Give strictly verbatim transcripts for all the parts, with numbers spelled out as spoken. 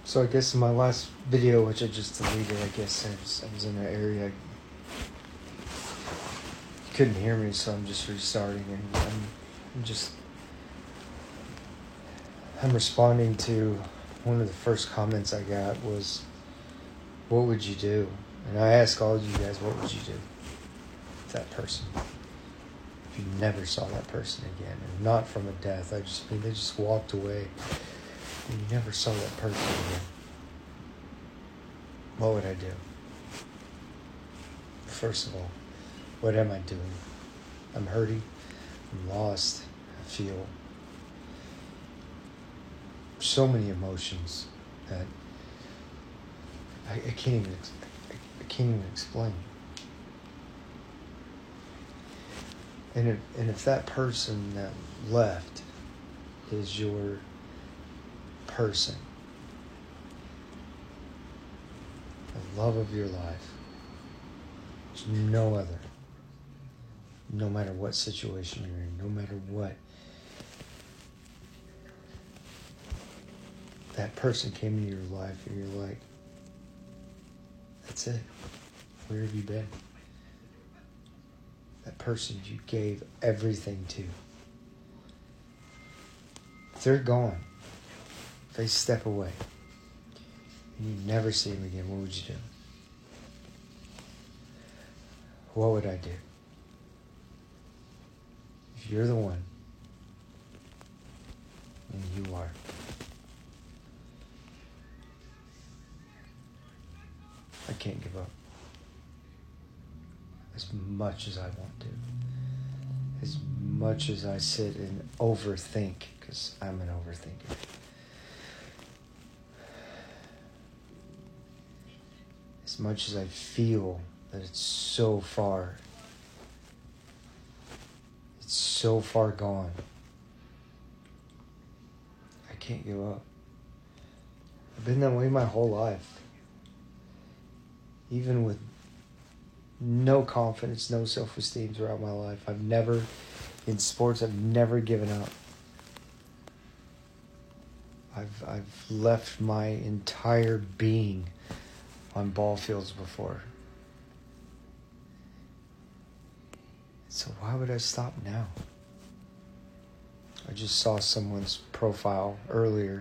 So I guess in my last video, which I just deleted, I guess I was, I was in an area you couldn't hear me, so I'm just restarting, and I'm, I'm just I'm responding to one of the first comments I got was, "What would you do?" And I ask all of you guys, what would you do with that person if you never saw that person again? And not from a death. I just mean they just walked away and you never saw that person again. What would I do? First of all, what am I doing? I'm hurting. I'm lost. I feel so many emotions that I, I can't even I can't even explain. And if, and if that person that left is your person, the love of your life, there's no other. No matter what situation you're in, no matter what, that person came into your life and you're like, that's it. Where have you been? That person you gave everything to. If they're gone, if they step away, and you never see them again, what would you do? What would I do? If you're the one, and you are, I can't give up. As much as I want to. As much as I sit and overthink, because I'm an overthinker. As much as I feel that it's so far, it's so far gone, I can't give up. I've been that way my whole life. Even with no confidence, no self-esteem throughout my life. I've never, in sports, I've never given up. I've I've left my entire being on ball fields before. So why would I stop now? I just saw someone's profile earlier,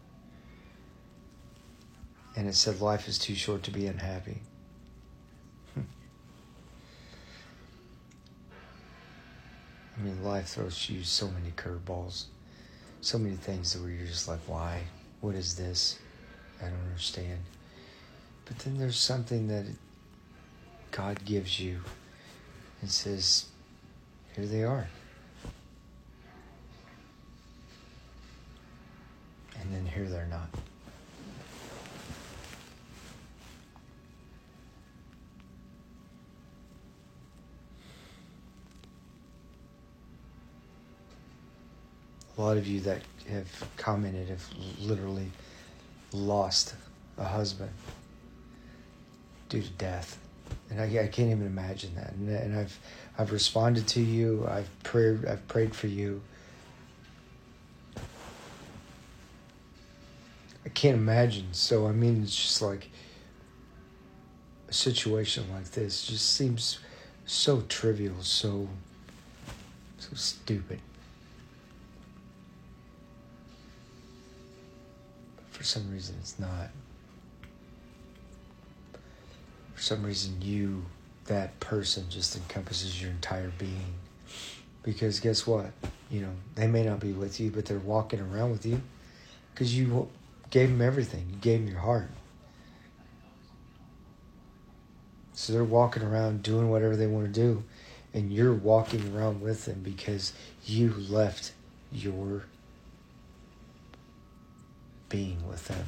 and it said life is too short to be unhappy. I mean, life throws you so many curveballs, so many things where you're just like, why? What is this? I don't understand. But then there's something that God gives you and says, here they are. And then here they're not. A lot of you that have commented have literally lost a husband due to death. And I, I can't even imagine that. And, and I've I've responded to you. I've prayed I've prayed for you. I can't imagine. So I mean, it's just like a situation like this just seems so trivial, so so stupid. For some reason, it's not. For some reason, you, that person, just encompasses your entire being. Because guess what? You know, they may not be with you, but they're walking around with you because you gave them everything. You gave them your heart. So they're walking around doing whatever they want to do, and you're walking around with them because you left your being with them.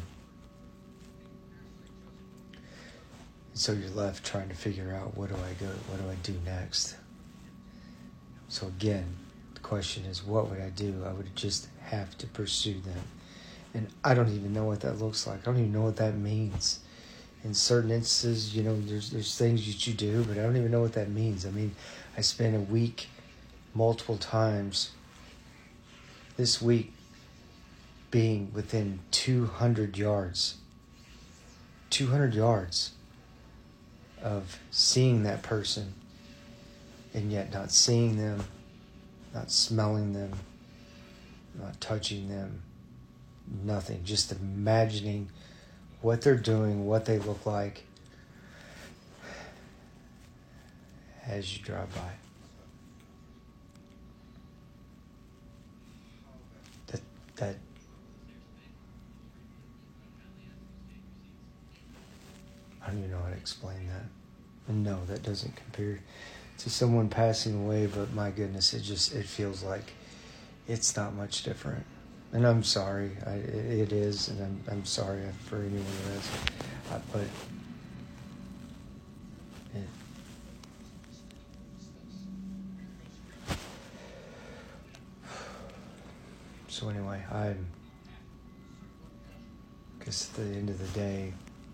And so you're left trying to figure out, what do I go, what do I do next? So again, the question is, what would I do? I would just have to pursue them. And I don't even know what that looks like. I don't even know what that means. In certain instances, you know, there's there's things that you do, but I don't even know what that means. I mean, I spent a week multiple times this week being within two hundred yards two hundred yards of seeing that person and yet not seeing them, not smelling them, not touching them, nothing. Just imagining what they're doing, what they look like as you drive by. That, that, I don't even know how to explain that. And no, that doesn't compare to someone passing away, but my goodness, it just, it feels like it's not much different. And I'm sorry, I, it is, and I'm I'm sorry for anyone who is, uh, but it, so anyway, I'm, because at the end of the day,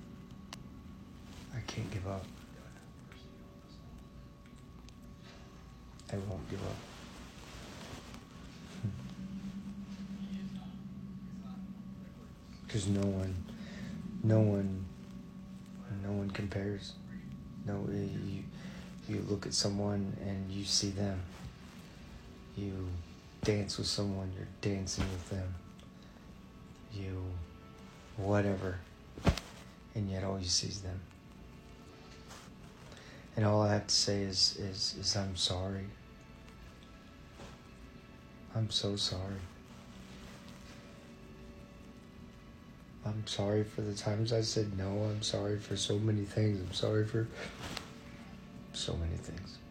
I can't give up. I won't give up. Because no one, no one, no one compares. No, you, you look at someone and you see them. You dance with someone, you're dancing with them. You, whatever, and yet all you see is them. And all I have to say is, is, is I'm sorry. I'm so sorry. I'm sorry for the times I said no. I'm sorry for so many things. I'm sorry for so many things.